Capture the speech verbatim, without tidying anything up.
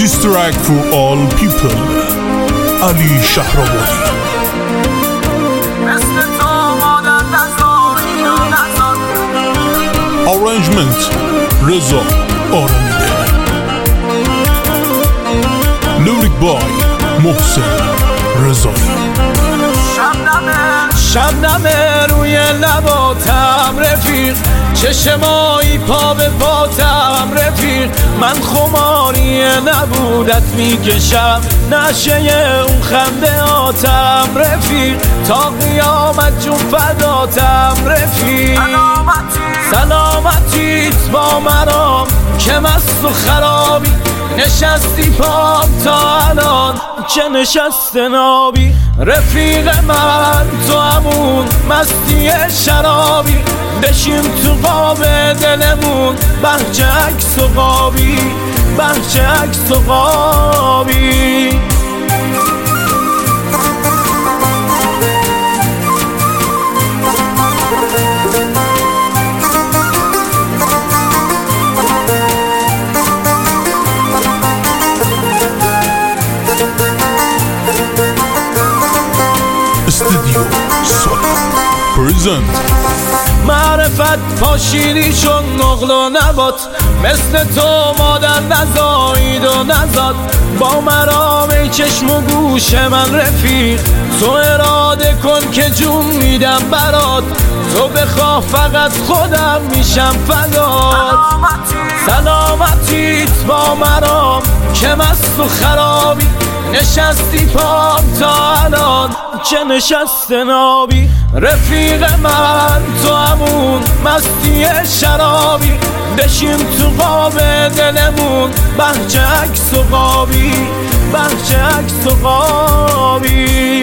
This track for all people. علی شهرآبادی. Arrangement رضا آرامیده. Lyric by محسن رضایی. شبنم روی لباتم رفیق، چشمایی پا به پاتم رفیق، من خماری نبودت میکشم، نشه اون خنده آتم رفیق، تا قیامت جون فداتم رفیق. سلامتیت با مرام که مست و خرابی، نشستی پام تا الان که نشست نابی، رفیق من تو همون مستی شرابی، بشیم تو قاب دلمون بهجه عکس و قابی، بهجه عکس و قابی. استودیو سولا پرزنت. معرفت پاشیدی چون نقل و نبات، مثل تو مادر نزایید و نزاد، با مرام ای چشم و گوش من رفیق، تو اراده کن که جون میدم برات، تو بخواه فقط خودم میشم فدات. سلامتیت با مرام که مست و خرابی، نشستی پام تا الان که نشست نابی، رفیق من تو همون مستی شرابی، بشیم تو قاب دلمون بهجه عکس و قابی، بهجه عکس و قابی.